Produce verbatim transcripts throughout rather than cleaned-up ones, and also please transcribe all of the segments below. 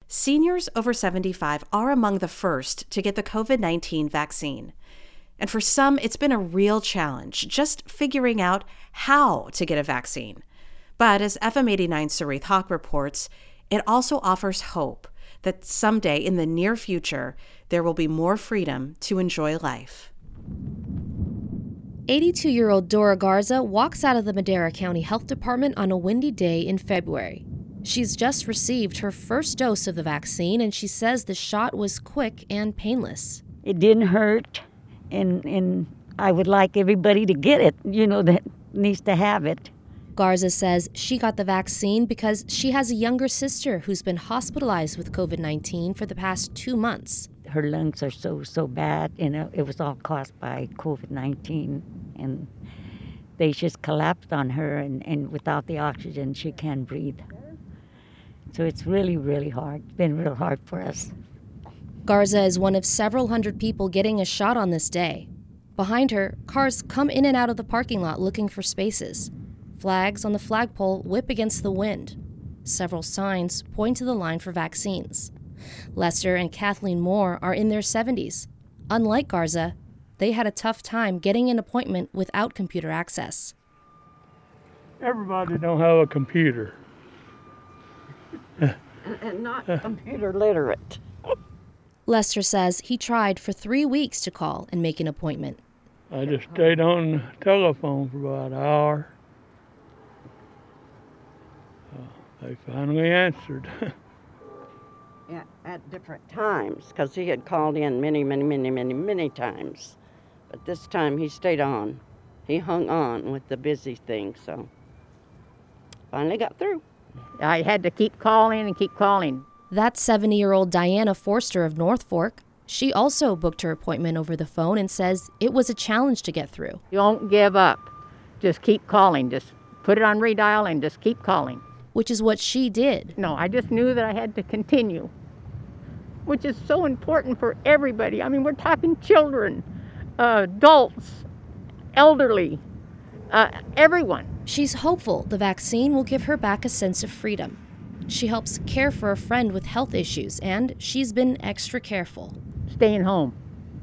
Seniors over seventy-five are among the first to get the covid nineteen vaccine. And for some, it's been a real challenge just figuring out how to get a vaccine. But as F M eighty-nine's Sarit Hawk reports, it also offers hope that someday in the near future, there will be more freedom to enjoy life. eighty-two-year-old Dora Garza walks out of the Madera County Health Department on a windy day in February. She's just received her first dose of the vaccine, and she says the shot was quick and painless. It didn't hurt, and, and I would like everybody to get it, you know, that needs to have it. Garza says she got the vaccine because she has a younger sister who's been hospitalized with covid nineteen for the past two months. Her lungs are so, so bad, and it was all caused by covid nineteen, and they just collapsed on her, and, and without the oxygen, she can't breathe. So it's really, really hard. It's been real hard for us. Garza is one of several hundred people getting a shot on this day. Behind her, cars come in and out of the parking lot looking for spaces. Flags on the flagpole whip against the wind. Several signs point to the line for vaccines. Lester and Kathleen Moore are in their seventies. Unlike Garza, they had a tough time getting an appointment without computer access. Everybody don't have a computer. and, and not computer literate. Lester says he tried for three weeks to call and make an appointment. I just stayed on the telephone for about an hour. Uh, they finally answered. Yeah, at different times, because he had called in many, many, many, many, many times. But this time he stayed on. He hung on with the busy thing, so finally got through. I had to keep calling and keep calling. That's seventy-year-old Diana Forster of North Fork. She also booked her appointment over the phone and says it was a challenge to get through. Don't give up. Just keep calling. Just put it on redial and just keep calling. Which is what she did. No, I just knew that I had to continue, which is so important for everybody. I mean, we're talking children, uh, adults, elderly, uh, everyone. She's hopeful the vaccine will give her back a sense of freedom. She helps care for a friend with health issues, and she's been extra careful. Staying home,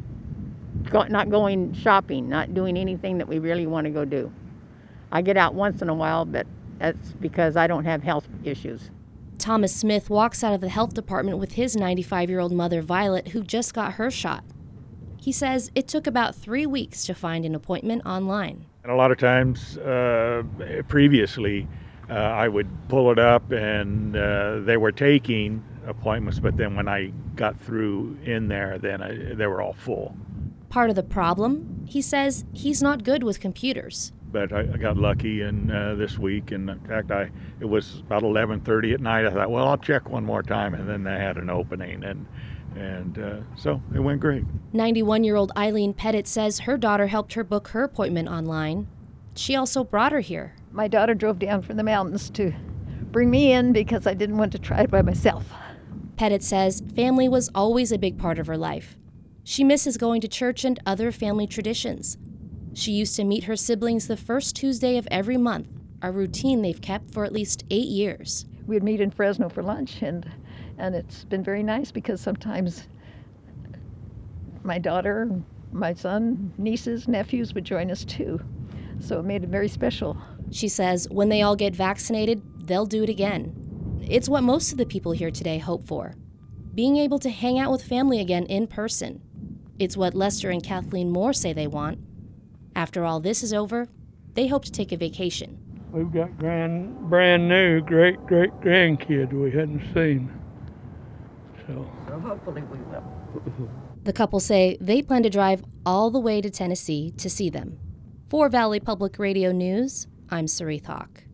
go, not going shopping, not doing anything that we really want to go do. I get out once in a while, but that's because I don't have health issues. Thomas Smith walks out of the health department with his ninety-five-year-old mother, Violet, who just got her shot. He says it took about three weeks to find an appointment online. And a lot of times uh, previously, uh, I would pull it up and uh, they were taking appointments, but then when I got through in there, then I, they were all full. Part of the problem, he says, he's not good with computers. But I, I got lucky in uh, this week, and in fact, I it was about eleven thirty at night. I thought, well, I'll check one more time, and then they had an opening, and and uh, so it went great. ninety-one-year-old Eileen Pettit says her daughter helped her book her appointment online. She also brought her here. My daughter drove down from the mountains to bring me in because I didn't want to try it by myself. Pettit says family was always a big part of her life. She misses going to church and other family traditions. She used to meet her siblings the first Tuesday of every month, a routine they've kept for at least eight years. We'd meet in Fresno for lunch, and and it's been very nice because sometimes my daughter, my son, nieces, nephews would join us too. So it made it very special. She says when they all get vaccinated, they'll do it again. It's what most of the people here today hope for, being able to hang out with family again in person. It's what Lester and Kathleen Moore say they want. After all this is over, they hope to take a vacation. We've got grand, brand new great great grandkids we hadn't seen. So, So hopefully we will. The couple say they plan to drive all the way to Tennessee to see them. For Valley Public Radio News, I'm Sarit Hawk.